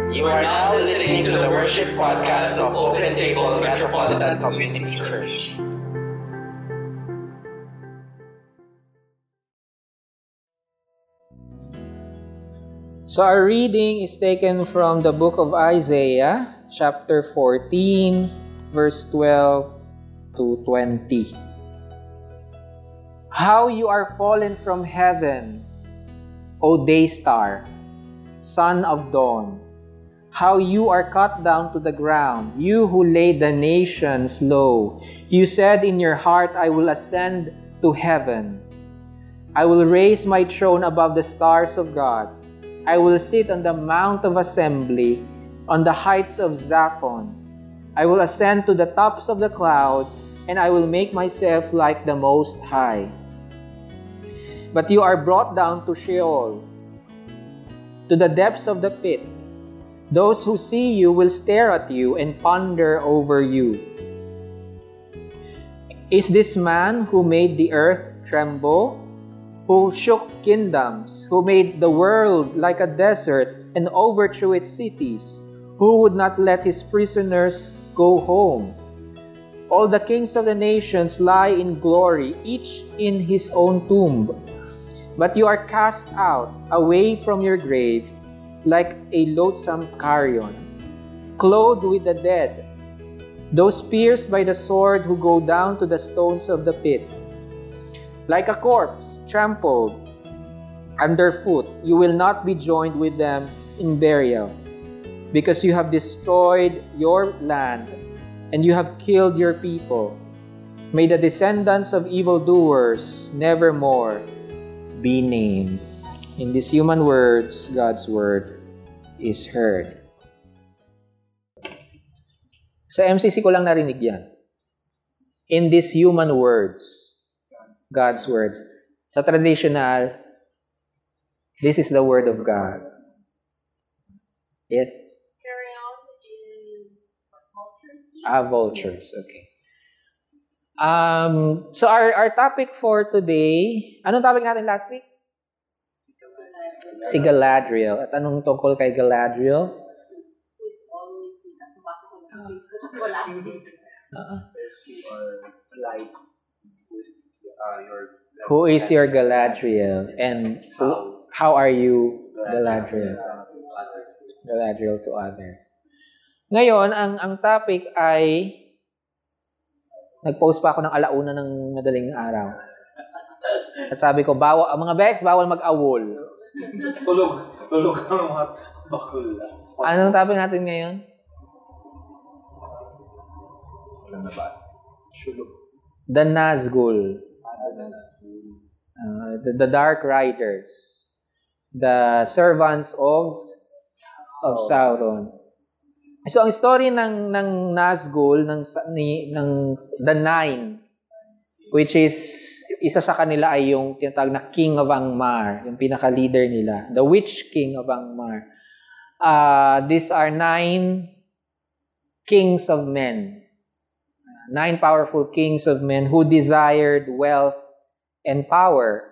You are now listening to the worship podcast of Open Table Metropolitan Community Church. So our reading is taken from the book of Isaiah, chapter 14, verse 12 to 20. How you are fallen from heaven, O day star, son of dawn. How you are cut down to the ground, you who laid the nations low. You said in your heart, I will ascend to heaven. I will raise my throne above the stars of God. I will sit on the mount of assembly, on the heights of Zaphon. I will ascend to the tops of the clouds, and I will make myself like the Most High. But you are brought down to Sheol, to the depths of the pit. Those who see you will stare at you and ponder over you. Is this man who made the earth tremble, who shook kingdoms, who made the world like a desert and overthrew its cities, who would not let his prisoners go home? All the kings of the nations lie in glory, each in his own tomb. But you are cast out, away from your grave, like a loathsome carrion, clothed with the dead, those pierced by the sword who go down to the stones of the pit. Like a corpse trampled underfoot, you will not be joined with them in burial, because you have destroyed your land and you have killed your people. May the descendants of evildoers nevermore be named. In these human words, God's word is heard. Sa MCC ko lang narinig yan. In these human words, God's words. Sa traditional, this is the word of God. Yes? Carrion is what vultures eat? Vultures. Okay. So our topic for today, anong topic natin last week? Si Galadriel. At anong tungkol kay Galadriel? Who is always with us. Nabasa ko sa Facebook. Wala. You are light. Who is your Galadriel? And how are you Galadriel? Galadriel to others. Ngayon, ang topic ay nag-post pa ako ng alauna ng madaling araw. At sabi ko, mga Bex, bawal mag-awol. Tulog ang mga bakula. Anong topic natin ngayon? Walang nabasa. Shulog. The Nazgul. The Dark Riders. The servants of Sauron. So ang story ng Nazgul ng The Nine, which is isa sa kanila ay yung tinatawag na King of Angmar, yung pinaka-leader nila, the Witch King of Angmar. These are 9 kings of men, 9 powerful kings of men who desired wealth and power.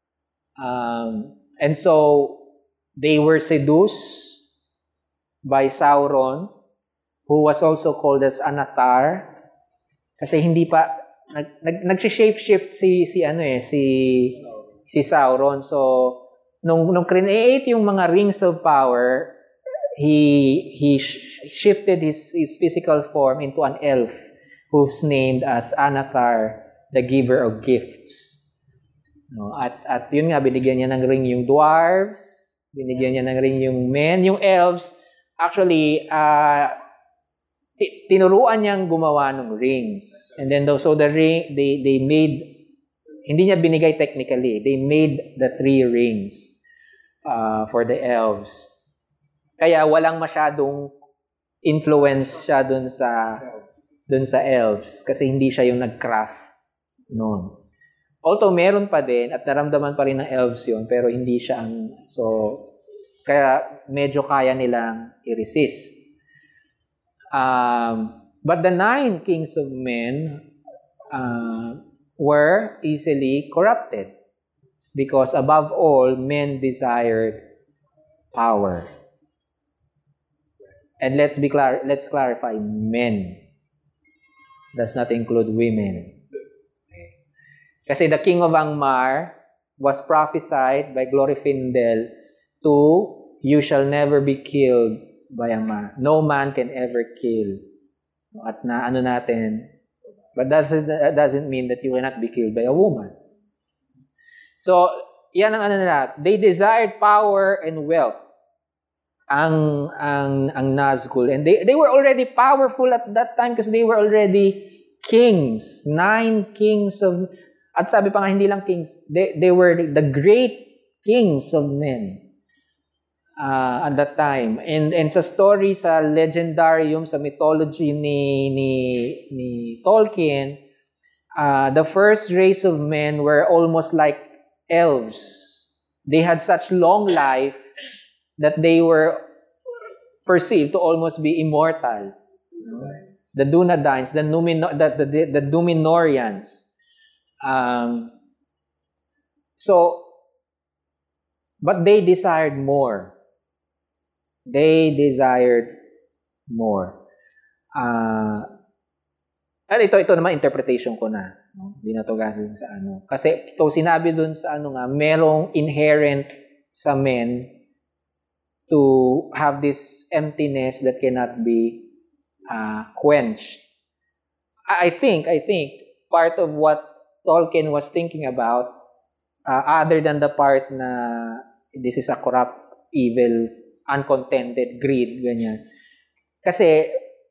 And so they were seduced by Sauron, who was also called as Anatar, kasi hindi pa nag-shape-shift si Sauron. So nung create yung mga rings of power, he shifted his physical form into an elf who's named as Anatar, the giver of gifts. No, at yun nga, binigyan niya ng ring yung dwarves, binigyan niya ng ring yung men, yung elves. Actually, tinuruan niyang gumawa ng rings. And then so the ring, they made, hindi niya binigay technically, they made the 3 rings for the elves. Kaya walang masyadong influence siya dun sa elves kasi hindi siya yung nag-craft noon. Although meron pa din at naramdaman pa rin ng elves yun, pero hindi siya kaya medyo kaya nilang i-resist. But the 9 kings of men were easily corrupted because above all, men desired power. And let's clarify, men. Does not include women. Okay. Kasi the king of Angmar was prophesied by Glorfindel to, you shall never be killed by a man. No man can ever kill. At na ano natin, but that doesn't mean that you will not be killed by a woman. So, yan ang ano nila. They desired power and wealth. Ang Nazgul. And they were already powerful at that time because they were already kings. 9 kings of... At sabi pa nga, hindi lang kings. They were the great kings of men at that time. And sa story, sa legendarium, sa mythology ni Tolkien, the first race of men were almost like elves. They had such long life that they were perceived to almost be immortal. The Dunedains, the Númenóreans. But they desired more. They desired more. At ito naman interpretation ko na. Hindi na to galing sa ano. Kasi ito sinabi dun sa ano nga, merong inherent sa men to have this emptiness that cannot be quenched. I think part of what Tolkien was thinking about, other than the part na this is a corrupt, evil, uncontented, greed, ganyan. Kasi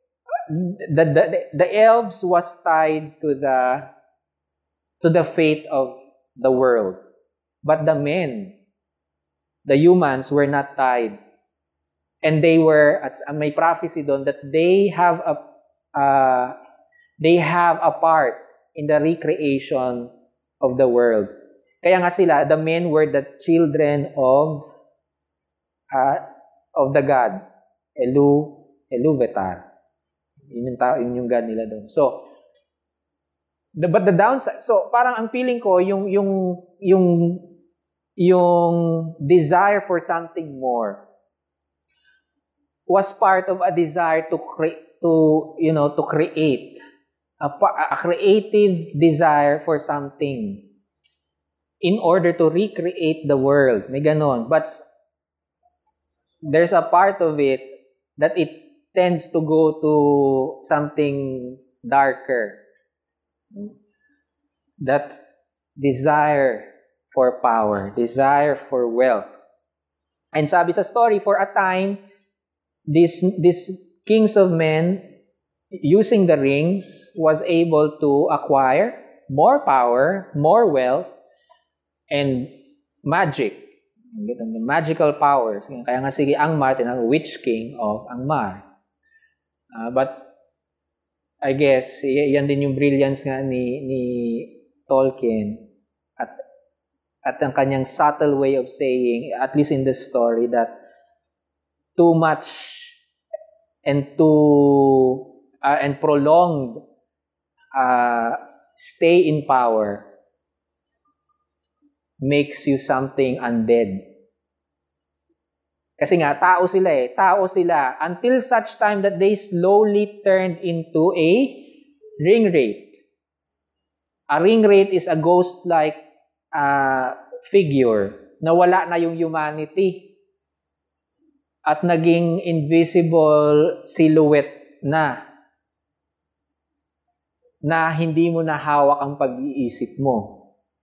the elves was tied to the fate of the world. But the men, the humans, were not tied. And they were, at may prophecy doon that they have a part in the recreation of the world. Kaya nga sila, the men were the children of the god, Iluvatar. Yun yung god nila doon. So, but the downside, so parang ang feeling ko, yung desire for something more was part of a desire to create a creative desire for something in order to recreate the world. May ganon. But there's a part of it that it tends to go to something darker. That desire for power, desire for wealth. And sabi sa story, for a time, these kings of men, using the rings, was able to acquire more power, more wealth, and magic. Magical powers. Kaya nga sige, Angmar, tinatawag Witch King of Angmar. But I guess, yan din yung brilliance nga ni Tolkien at ang kanyang subtle way of saying, at least in the story, that too much and prolonged stay in power makes you something undead. Kasi nga, tao sila until such time that they slowly turned into a ring wraith. A ring wraith is a ghost-like figure na wala na yung humanity at naging invisible silhouette na hindi mo na hawak ang pag-iisip mo.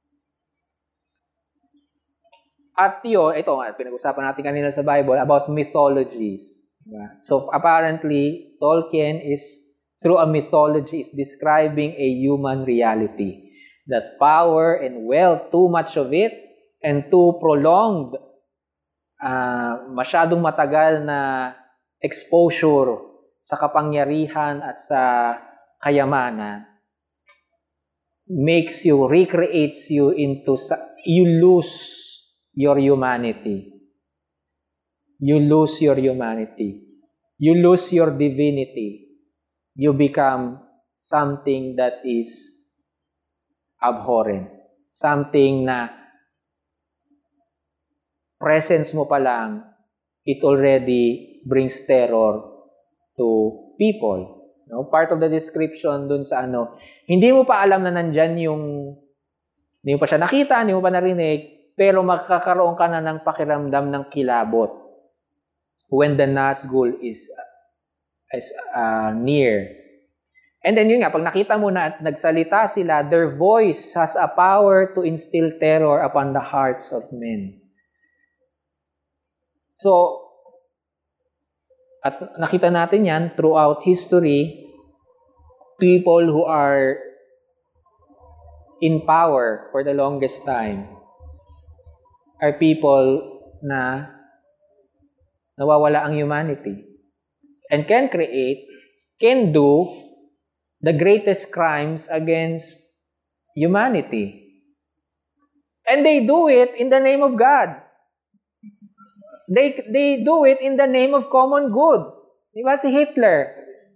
At ito nga, pinag-usapan natin kanina sa Bible about mythologies. Diba? So apparently, Tolkien is, through a mythology, is describing a human reality. That power and wealth, too much of it, and too prolonged, masyadong matagal na exposure sa kapangyarihan at sa kayamanan, recreates you into, you lose your humanity. You lose your humanity. You lose your divinity. You become something that is abhorrent. Something na presence mo pa lang, it already brings terror to people. No? Part of the description dun sa hindi mo pa alam na nandyan hindi mo pa siya nakita, hindi mo pa narinig, pero magkakaroon ka na ng pakiramdam ng kilabot when the Nazgul is near. And then yun nga, pag nakita mo na at nagsalita sila, their voice has a power to instill terror upon the hearts of men. So, at nakita natin yan throughout history, people who are in power for the longest time are people na nawawala ang humanity and can do the greatest crimes against humanity. And they do it in the name of God. They do it in the name of common good. Diba si Hitler?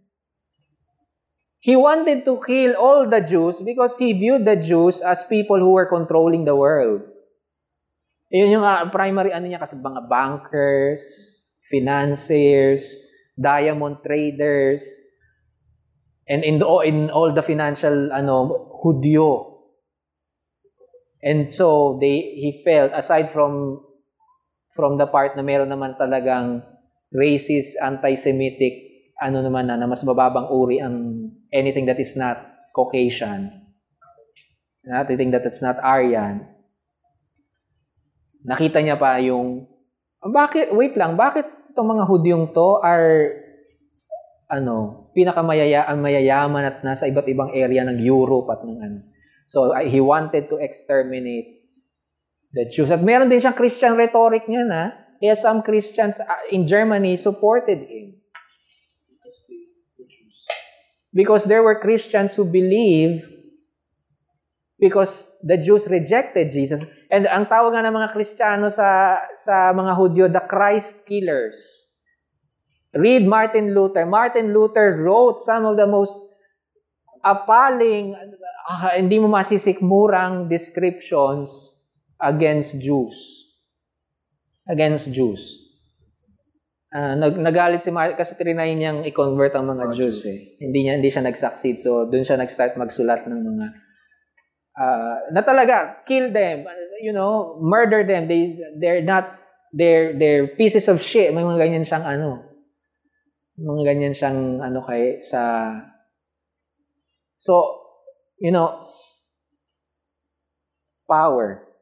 He wanted to kill all the Jews because he viewed the Jews as people who were controlling the world. Yun yung primary niya kasi mga bankers, financiers, diamond traders, and in all the financial Hudyo. And so he felt, aside from the part na meron naman talagang racist, anti-Semitic naman na mas mababang uri ang anything that is not Caucasian, anything that is not Aryan. Nakita niya pa yung bakit itong mga Hudyong to are pinakamayayaman at nasa iba't ibang area ng Europe at ng So he wanted to exterminate the Jews. At meron din siyang Christian rhetoric niya na kaya some Christians in Germany supported him. Because there were Christians who believe because the Jews rejected Jesus. And ang tawag nga ng mga Kristiyano sa mga Hudyo, the Christ killers. Read Martin Luther. Martin Luther wrote some of the most appalling, hindi mo masisikmurang descriptions against Jews. Against Jews. Nagalit si Martin kasi trinay niyang i-convert ang mga Jews eh. Hindi siya nag-succeed. So, doon siya nag-start magsulat ng mga na talaga, kill them, murder them. They're pieces of shit. May mga ganyan siyang So, power.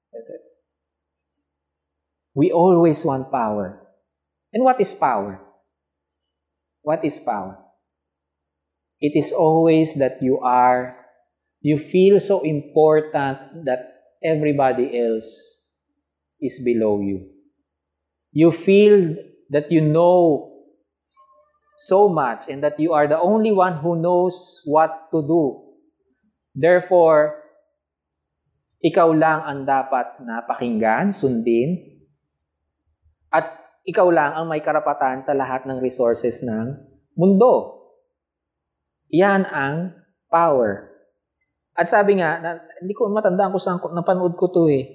We always want power. And what is power? What is power? It is always that you feel so important that everybody else is below you. You feel that you know so much and that you are the only one who knows what to do. Therefore, ikaw lang ang dapat na pakinggan, sundin, at ikaw lang ang may karapatan sa lahat ng resources ng mundo. Yan ang power. At sabi nga, hindi ko matandaan kung saan napanood ko to eh.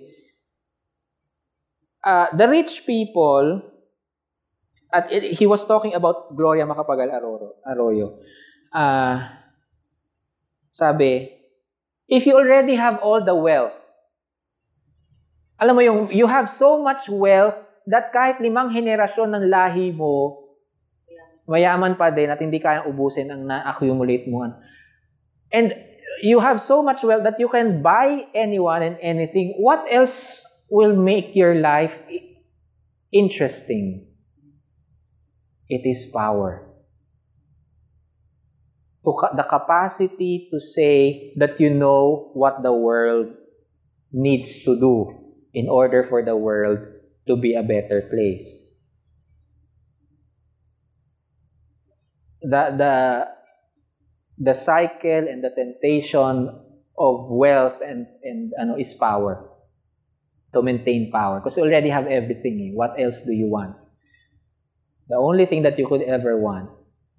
The rich people, he was talking about Gloria Macapagal Arroyo. Sabi, if you already have all the wealth, alam mo you have so much wealth that kahit 5 henerasyon ng lahi mo, mayaman pa din at hindi kayang ubusin ang na-accumulate mo. And you have so much wealth that you can buy anyone and anything. What else will make your life interesting? It is power. The capacity to say that you know what the world needs to do in order for the world to be a better place. The cycle and the temptation of wealth and is power. To maintain power. Because you already have everything. What else do you want? The only thing that you could ever want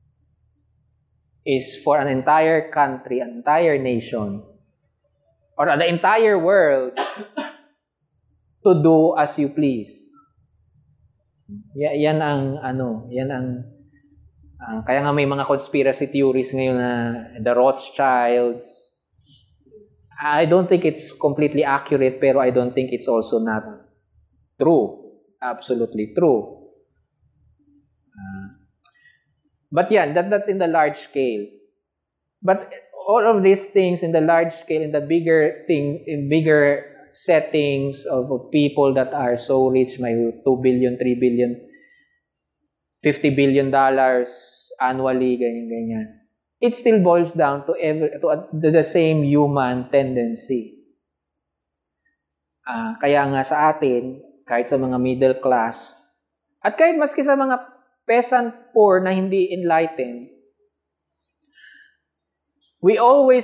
is for an entire country, an entire nation, or the entire world to do as you please. Yan ang Kaya nga may mga conspiracy theories ngayon na the Rothschilds. I don't think it's completely accurate, pero I don't think it's also not true. Absolutely true. But yeah, that's in the large scale. But all of these things in the large scale, in the bigger thing, in bigger settings of people that are so rich, may 2 billion, 3 billion, $50 billion annually, ganyan. It still boils down to the same human tendency. Kaya nga sa atin, kahit sa mga middle class, at kahit maski sa mga peasant poor na hindi enlightened, we always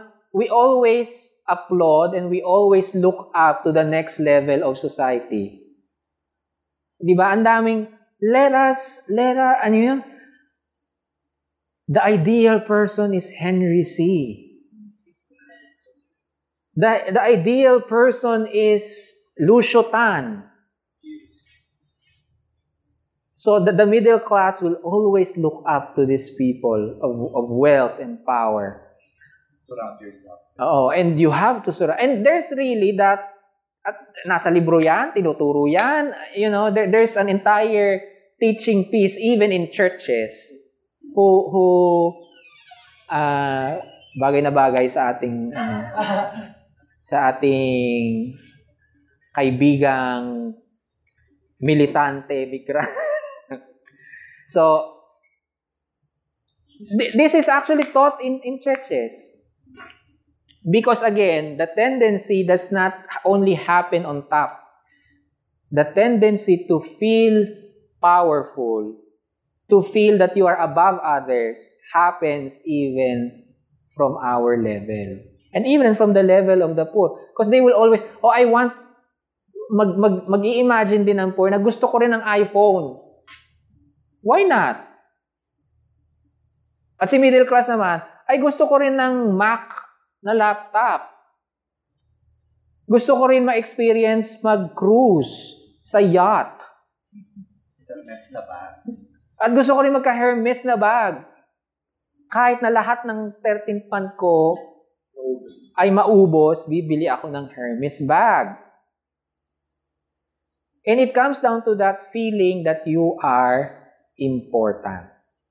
applaud and we always look up to the next level of society. Di ba? Ang daming, ano yun? The ideal person is Henry C. The ideal person is Lucio Tan. So the middle class will always look up to these people of wealth and power. Surround yourself. And you have to surround. And there's really that, at nasa libro yan, tinuturo yan. There's an entire teaching piece, even in churches, who bagay na bagay sa ating kaibigang militante, Bikram. So, this is actually taught in churches. Because again, the tendency does not only happen on top. The tendency to feel powerful, to feel that you are above others, happens even from our level. And even from the level of the poor. Because they will always, I want, mag-i-imagine din ng poor na gusto ko rin ng iPhone. Why not? At si middle class naman, ay gusto ko rin ng Mac na laptop. Gusto ko rin ma-experience mag-cruise sa yacht. Hermes na bag. At gusto ko rin magka-Hermes na bag. Kahit na lahat ng 13th month ko ay maubos, bibili ako ng Hermes bag. And it comes down to that feeling that you are important.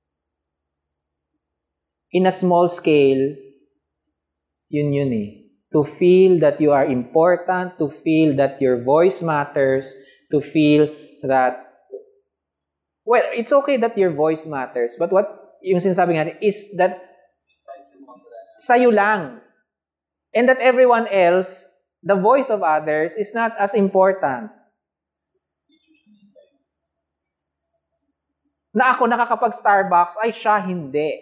In a small scale, yun eh. To feel that you are important, to feel that your voice matters, to feel that, well, it's okay that your voice matters, but what yung sinasabi nga is that sa'yo lang. And that everyone else, the voice of others, is not as important. Na ako nakakapag-Starbucks, ay siya hindi.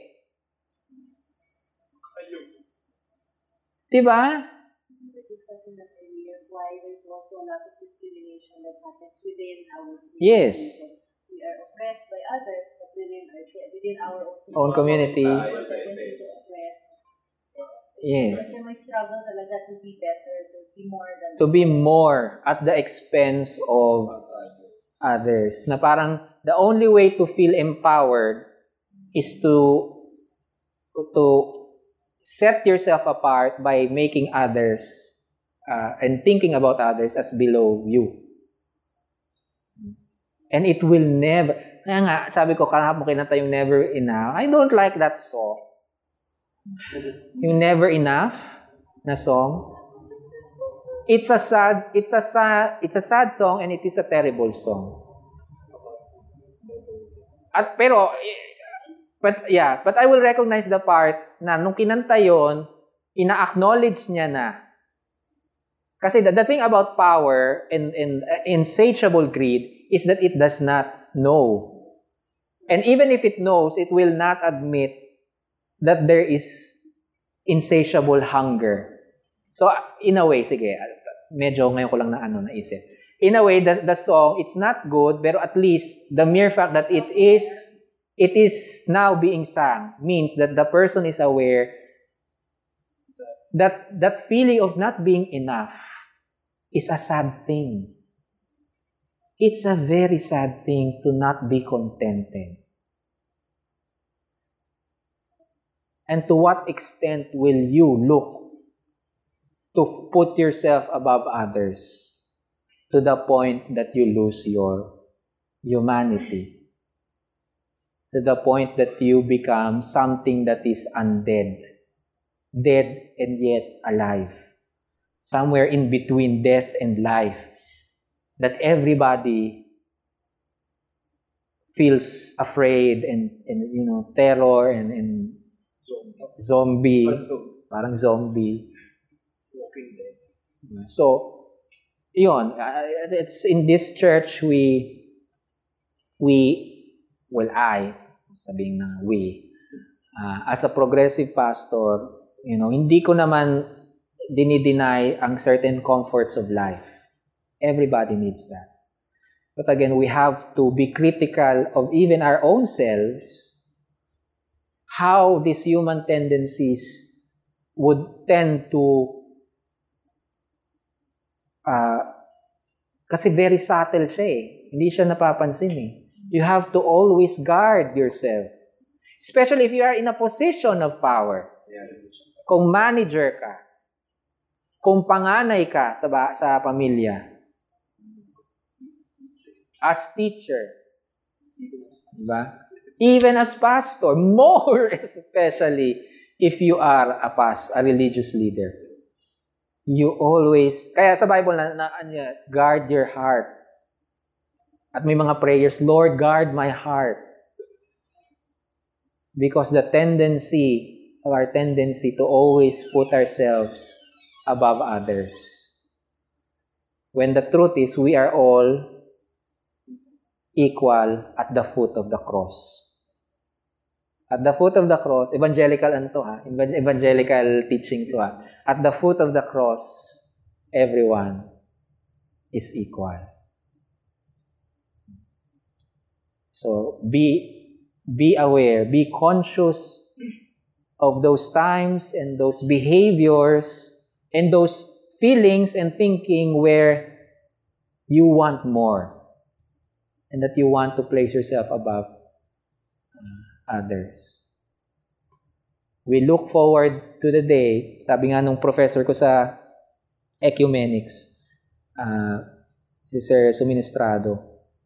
Diba? We were discussing that earlier, why there's also a lot of discrimination that happens within our community. Yes. We are oppressed by others, but within our Own community. there's a tendency to oppress. Yes. Kasi may struggle talaga to be better, to be more than... To be more at the expense of others. Na parang the only way to feel empowered is to set yourself apart by making others and thinking about others as below you. And it will never... Kaya nga, sabi ko, kahapon kinanta yung Never Enough. I don't like that song. Yung Never Enough na song. It's a sad song and it is a terrible song. But I will recognize the part na nung kinanta yon, ina-acknowledge niya na. Kasi the thing about power and insatiable greed is that it does not know. And even if it knows, it will not admit that there is insatiable hunger. So, in a way, sige, medyo ngayon ko lang naisip. In a way, the song, it's not good, pero at least the mere fact that it is now being sung means that the person is aware that feeling of not being enough is a sad thing. It's a very sad thing to not be contented. And to what extent will you look to put yourself above others to the point that you lose your humanity? To the point that you become something that is undead, dead and yet alive. Somewhere in between death and life, that everybody feels afraid and terror and zombie, parang zombie. Walking Dead. So, yun, it's in this church sabihin na we, as a progressive pastor, hindi ko naman dinideny ang certain comforts of life. Everybody needs that. But again, we have to be critical of even our own selves, how these human tendencies would tend to, kasi very subtle siya eh. Hindi siya napapansin eh. You have to always guard yourself. Especially if you are in a position of power. Kung manager ka, kung panganay ka sa pamilya, as teacher, diba? Even as pastor, more especially if you are a religious leader. You always, kaya sa Bible guard your heart. At may mga prayers, Lord, guard my heart. Because our tendency to always put ourselves above others. When the truth is, we are all equal at the foot of the cross. At the foot of the cross, evangelical evangelical teaching to At the foot of the cross, everyone is equal. So be aware, be conscious of those times and those behaviors and those feelings and thinking where you want more and that you want to place yourself above others. We look forward to the day, sabi nga nung professor ko sa ecumenics, si Sir Suministrado,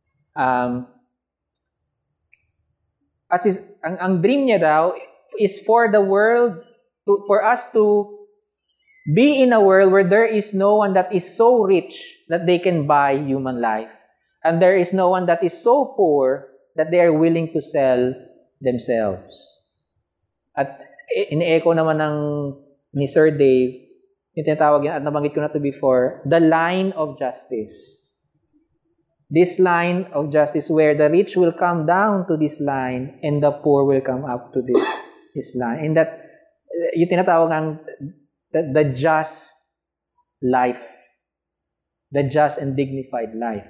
ang dream niya daw is for the world, for us to be in a world where there is no one that is so rich that they can buy human life. And there is no one that is so poor that they are willing to sell themselves. At ini-echo naman ni Sir Dave, yung tinatawag yan, at nabanggit ko na to before, the line of justice. This line of justice where the rich will come down to this line and the poor will come up to this line. And that, yung tinatawag ang the just life. The just and dignified life.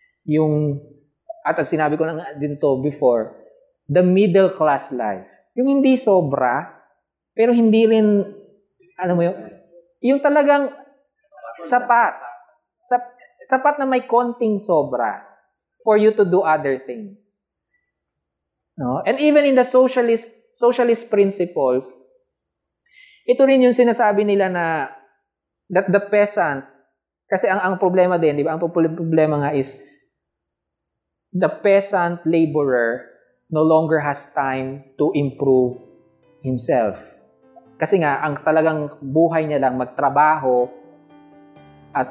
At sinabi ko na din to before, the middle class life. Yung hindi sobra, pero hindi rin, yung talagang sapat. Sapat na may konting sobra for you to do other things. No? And even in the socialist principles, ito rin yung sinasabi nila na that the peasant, kasi ang problema din, di ba? Ang problema nga is the peasant laborer no longer has time to improve himself. Kasi nga, ang talagang buhay niya lang magtrabaho at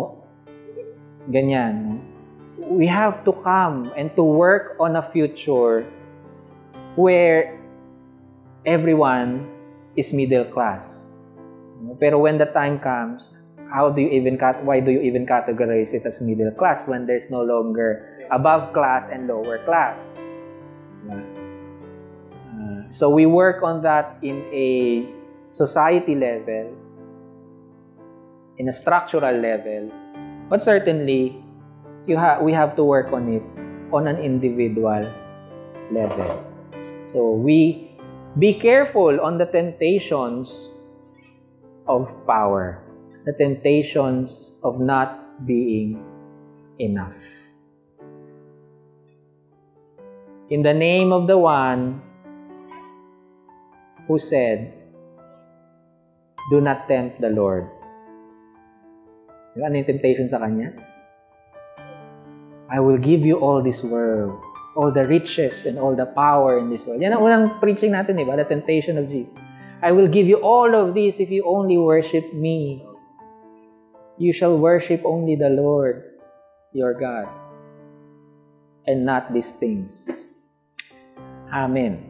ganyan. We have to come and to work on a future where everyone is middle class. Pero when the time comes, why do you even categorize it as middle class when there's no longer above class and lower class? So we work on that in a society level, in a structural level, but certainly we have to work on it on an individual level. So we be careful on the temptations of power, the temptations of not being enough. In the name of the one who said, do not tempt the Lord. Ano yung temptation sa kanya? I will give you all this world, all the riches and all the power in this world. Yan ang unang preaching natin, di ba? The temptation of Jesus. I will give you all of this if you only worship me. You shall worship only the Lord, your God, and not these things. Amen.